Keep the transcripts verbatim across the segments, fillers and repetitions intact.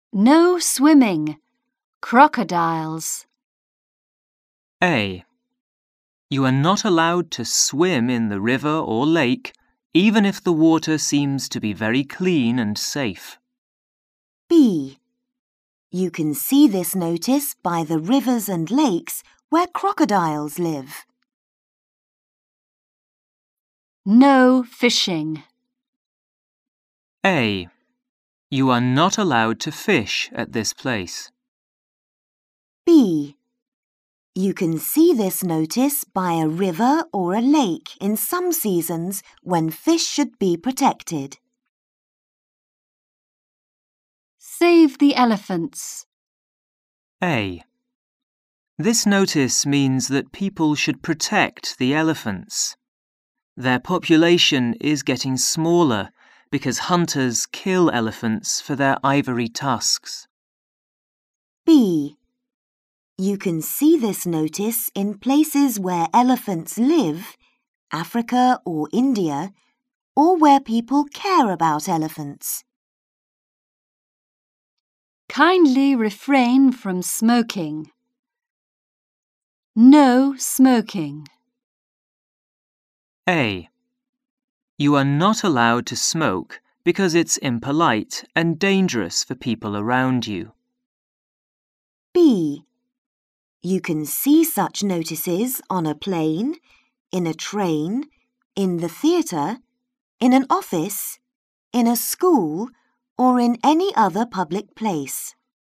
No swimming. Crocodiles. A. You are not allowed to swim in the river or lake, even if the water seems to be very clean and safe. B. You can see this notice by the rivers and lakes where crocodiles live. No fishing. A. You are not allowed to fish at this place. B. You can see this notice by a river or a lake in some seasons when fish should be protected. Save the elephants. A. This notice means that people should protect the elephants. Their population is getting smaller because hunters kill elephants for their ivory tusks. B. You can see this notice in places where elephants live, Africa or India, or where people care about elephants. Kindly refrain from smoking. No smoking. A. You are not allowed to smoke because it's impolite and dangerous for people around you. B. You can see such notices on a plane, in a train, in the theatre, in an office, in a school, or in any other public place.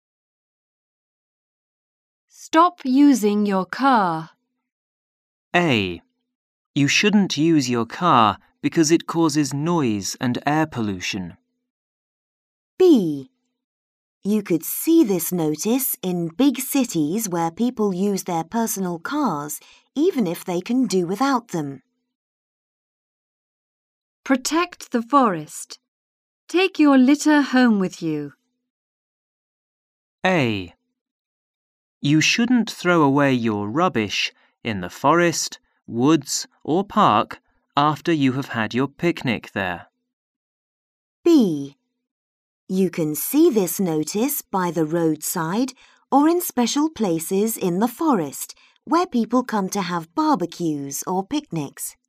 Stop using your car. A. You shouldn't use your car because it causes noise and air pollution. B. You could see this notice in big cities where people use their personal cars, even if they can do without them. Protect the forest. Take your litter home with you. A. You shouldn't throw away your rubbish in the forest, woods, or park after you have had your picnic there. B. You can see this notice by the roadside or in special places in the forest where people come to have barbecues or picnics.